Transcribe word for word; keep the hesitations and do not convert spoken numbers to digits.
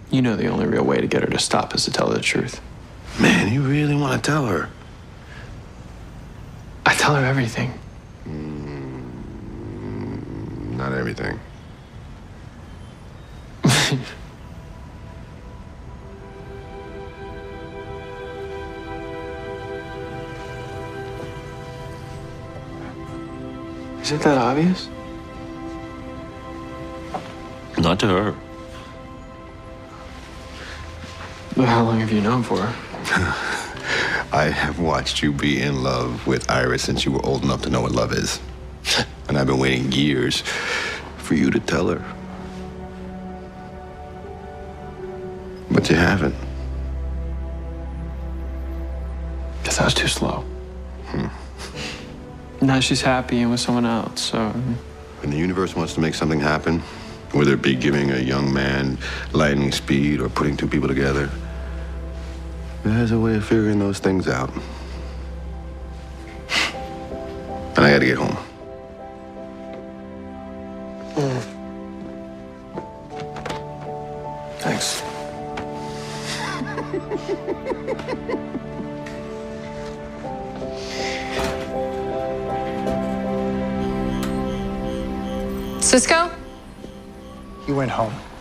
You know the only real way to get her to stop is to tell her the truth. Man, you really want to tell her? I tell her everything. Mm, not everything. Is it that obvious? Not to her. But how long have you known for? I have watched you be in love with Iris since you were old enough to know what love is. And I've been waiting years for you to tell her. But you haven't. Guess I was too slow. Hmm. Now she's happy and with someone else, so... When the universe wants to make something happen, whether it be giving a young man lightning speed or putting two people together, it has a way of figuring those things out. And I gotta get home. Mm. Thanks. Cisco? He went home.